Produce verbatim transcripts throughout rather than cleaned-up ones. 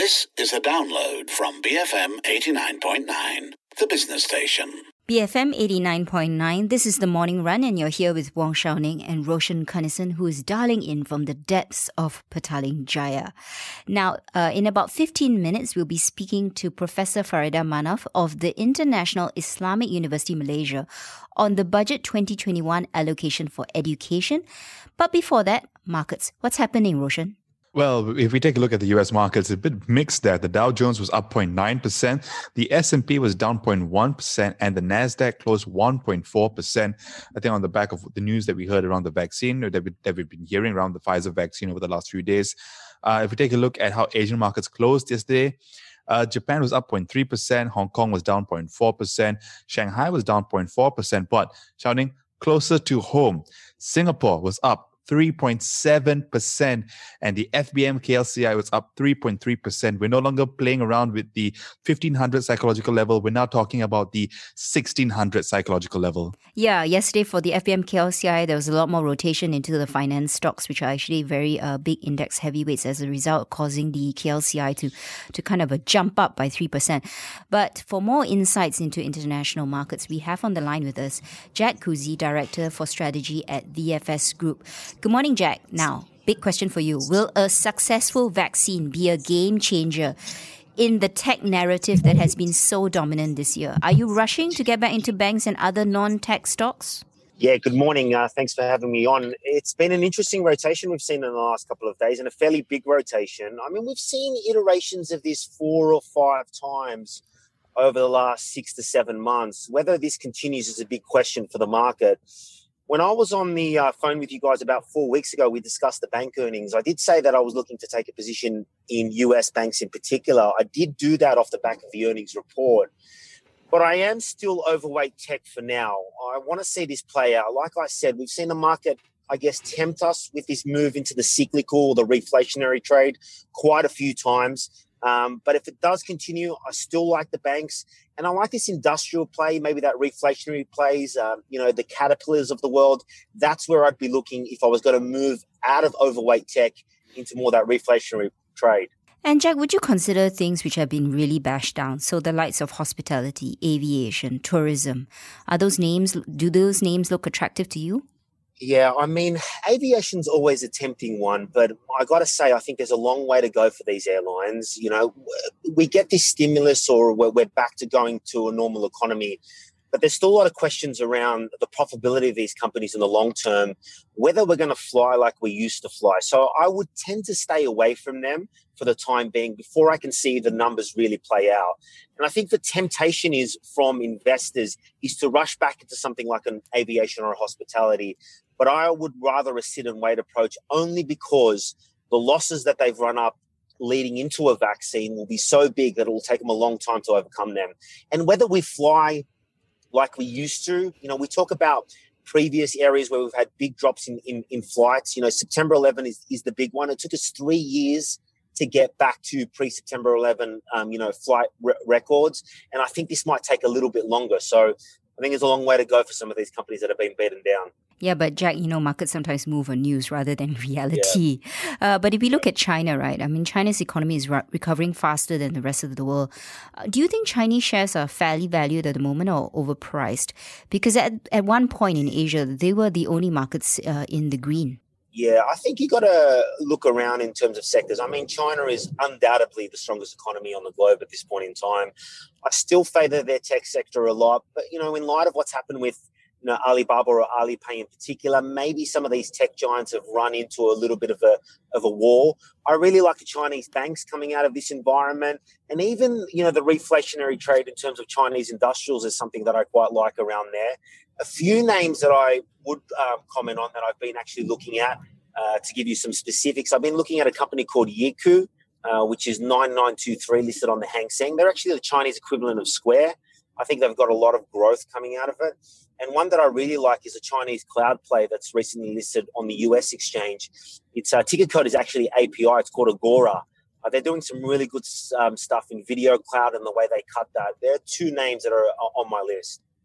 This is a download from B F M eighty-nine point nine, the business station. B F M eighty-nine point nine, this is The Morning Run, and you're here with Wong Shao Ning and Roshan Kanesan, who is dialing in from the depths of Petaling Jaya. Now, uh, in about fifteen minutes, we'll be speaking to Professor Farida Manaf of the International Islamic University Malaysia on the Budget twenty twenty-one allocation for education. But before that, markets. What's happening, Roshan? Well, if we take a look at the U S markets, it's a bit mixed there. The Dow Jones was up zero point nine percent, the S and P was down zero point one percent, and the Nasdaq closed one point four percent. I think on the back of the news that we heard around the vaccine, that, we, that we've been hearing around the Pfizer vaccine over the last few days. Uh, if we take a look at how Asian markets closed yesterday, uh, Japan was up zero point three percent, Hong Kong was down zero point four percent, Shanghai was down zero point four percent, but shouting closer to home, Singapore was up three point seven percent, and the F B M K L C I was up three point three percent. We're no longer playing around with the fifteen hundred psychological level. We're now talking about the sixteen hundred psychological level. Yeah, yesterday for the F B M K L C I, there was a lot more rotation into the finance stocks, which are actually very uh, big index heavyweights, as a result, causing the K L C I to, to kind of a jump up by three percent. But for more insights into international markets, we have on the line with us Jack Kuzi, Director for Strategy at V F S Group. Good morning, Jack. Now, big question for you. Will a successful vaccine be a game changer in the tech narrative that has been so dominant this year? Are you rushing to get back into banks and other non-tech stocks? Yeah, good morning. Uh, thanks for having me on. It's been an interesting rotation we've seen in the last couple of days, and a fairly big rotation. I mean, we've seen iterations of this four or five times over the last six to seven months. Whether this continues is a big question for the market. When I was on the uh, phone with you guys about four weeks ago, we discussed the bank earnings. I did say that I was looking to take a position in U S banks in particular. I did do that off the back of the earnings report. But I am still overweight tech for now. I want to see this play out. Like I said, we've seen the market, I guess, tempt us with this move into the cyclical, the reflationary trade quite a few times. Um, but if it does continue, I still like the banks. And I like this industrial play, maybe that reflationary plays, um, you know, the Caterpillars of the world. That's where I'd be looking if I was going to move out of overweight tech into more that reflationary trade. And Jack, would you consider things which have been really bashed down? So the likes of hospitality, aviation, tourism. Are those names, do those names look attractive to you? Yeah, I mean, aviation's always a tempting one, but I got to say, I think there's a long way to go for these airlines. You know, we get this stimulus, or we're, we're back to going to a normal economy, but there's still a lot of questions around the profitability of these companies in the long term, whether we're going to fly like we used to fly. So I would tend to stay away from them for the time being before I can see the numbers really play out. And I think the temptation is from investors is to rush back into something like an aviation or a hospitality. But I would rather a sit and wait approach, only because the losses that they've run up leading into a vaccine will be so big that it will take them a long time to overcome them. And whether we fly like we used to, you know, we talk about previous areas where we've had big drops in, in, in flights. You know, September eleventh is, is the big one. It took us three years to get back to pre-September eleventh, um, you know, flight re- records. And I think this might take a little bit longer. So I think there's a long way to go for some of these companies that have been beaten down. Yeah, but Jack, you know, markets sometimes move on news rather than reality. Yeah. Uh, but if we look at China, right, I mean, China's economy is re- recovering faster than the rest of the world. Uh, do you think Chinese shares are fairly valued at the moment or overpriced? Because at, at one point in Asia, they were the only markets uh, in the green. Yeah, I think you got to look around in terms of sectors. I mean, China is undoubtedly the strongest economy on the globe at this point in time. I still favour their tech sector a lot. But, you know, in light of what's happened with you know, Alibaba or Alipay in particular, maybe some of these tech giants have run into a little bit of a of a wall. I really like the Chinese banks coming out of this environment, and even you know the reflationary trade in terms of Chinese industrials is something that I quite like around there. A few names that I would um, comment on that I've been actually looking at uh, to give you some specifics. I've been looking at a company called Yeku, uh, which is nine nine two three listed on the Hang Seng. They're actually the Chinese equivalent of Square. I think they've got a lot of growth coming out of it. And one that I really like is a Chinese cloud play that's recently listed on the U S exchange. Its uh, ticker code is actually A P I. It's called Agora. Uh, they're doing some really good um, stuff in video cloud and the way they cut that. There are two names that are on my list.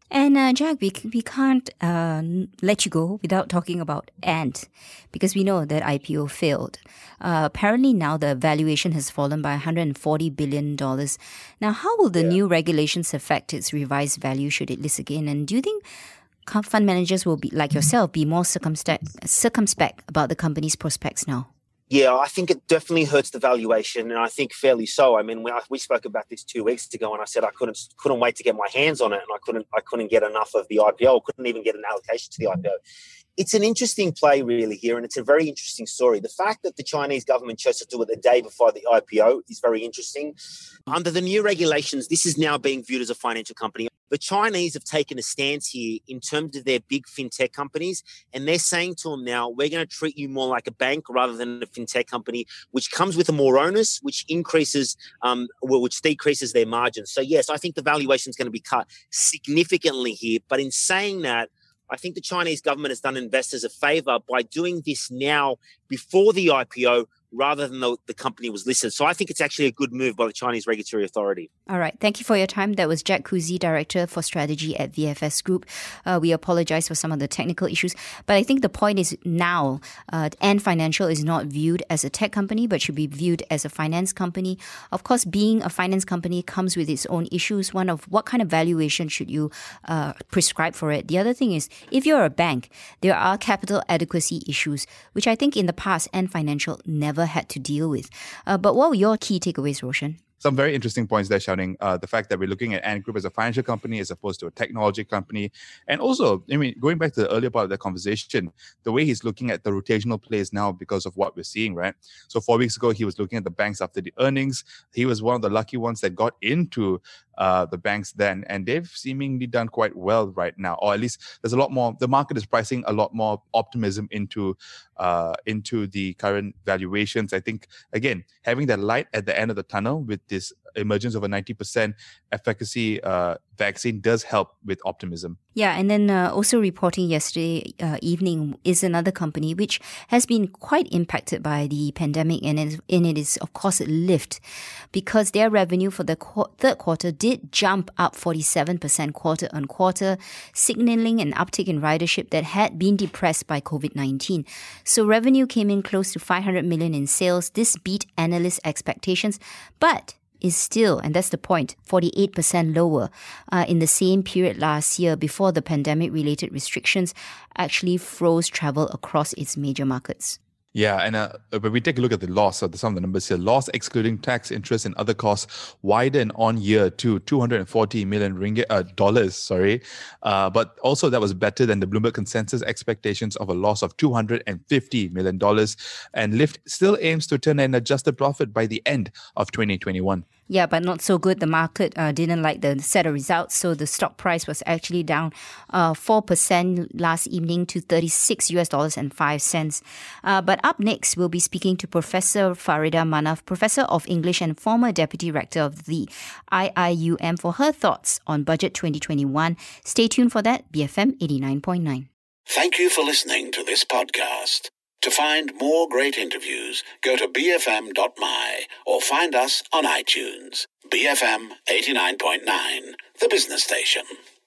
And uh, Jack, we, we can't uh, let you go without talking about Ant, because we know that I P O failed. Uh, apparently now the valuation has fallen by one hundred forty billion dollars. Now, how will the yeah. new regulations affect its revised value should it list again? And do you think fund managers will be, like yourself, be more circumspect, circumspect about the company's prospects now? Yeah, I think it definitely hurts the valuation, and I think fairly so. I mean, we, we spoke about this two weeks ago, and I said I couldn't couldn't wait to get my hands on it, and I couldn't I couldn't get enough of the I P O. Couldn't even get an allocation to the I P O. It's an interesting play really here, and it's a very interesting story. The fact that the Chinese government chose to do it the day before the I P O is very interesting. Under the new regulations, this is now being viewed as a financial company. The Chinese have taken a stance here in terms of their big fintech companies, and they're saying to them now, we're going to treat you more like a bank rather than a fintech company, which comes with a more onus, which increases, um, which decreases their margins. So yes, I think the valuation is going to be cut significantly here. But in saying that, I think the Chinese government has done investors a favor by doing this now before the I P O rather than the, the company was listed. So I think it's actually a good move by the Chinese Regulatory Authority. All right. Thank you for your time. That was Jack Kuzi, Director for Strategy at V F S Group. Uh, we apologize for some of the technical issues, but I think the point is now uh, Ant Financial is not viewed as a tech company, but should be viewed as a finance company. Of course, being a finance company comes with its own issues. One of what kind of valuation should you uh, prescribe for it? The other thing is, if you're a bank, there are capital adequacy issues, which I think in the past Ant Financial never had to deal with. Uh, but what were your key takeaways, Roshan? Some very interesting points there, Xiaoning. Uh, the fact that we're looking at Ant Group as a financial company as opposed to a technology company. And also, I mean, going back to the earlier part of the conversation, the way he's looking at the rotational plays now because of what we're seeing, right? So four weeks ago, he was looking at the banks after the earnings. He was one of the lucky ones that got into uh, the banks then, and they've seemingly done quite well right now. Or at least there's a lot more, the market is pricing a lot more optimism into, uh, into the current valuations. I think, again, having that light at the end of the tunnel with this emergence of a ninety percent efficacy uh, vaccine does help with optimism. Yeah, and then uh, also reporting yesterday uh, evening is another company which has been quite impacted by the pandemic, and it, and it is, of course, Lyft, because their revenue for the qu- third quarter did jump up forty-seven percent quarter on quarter, signaling an uptick in ridership that had been depressed by covid nineteen. So revenue came in close to five hundred million in sales. This beat analyst expectations, but is still, and that's the point, forty-eight percent lower uh, in the same period last year before the pandemic-related restrictions actually froze travel across its major markets. Yeah, and uh, when we take a look at the loss, of the, some of the numbers here, loss excluding tax, interest, and other costs widened on year to two hundred forty million ringgit uh, dollars. Sorry, uh, but also that was better than the Bloomberg consensus expectations of a loss of two hundred fifty million dollars. And Lyft still aims to turn an adjusted profit by the end of twenty twenty-one. Yeah, but not so good. The market uh, didn't like the set of results, so the stock price was actually down uh, four percent last evening to thirty-six US dollars and five cents. Uh, but up next, we'll be speaking to Professor Farida Manaf, Professor of English and former Deputy Rector of the I I U M, for her thoughts on Budget twenty twenty-one. Stay tuned for that, B F M eighty-nine point nine. Thank you for listening to this podcast. To find more great interviews, go to b f m dot m y or find us on iTunes. B F M eighty-nine point nine, the business station.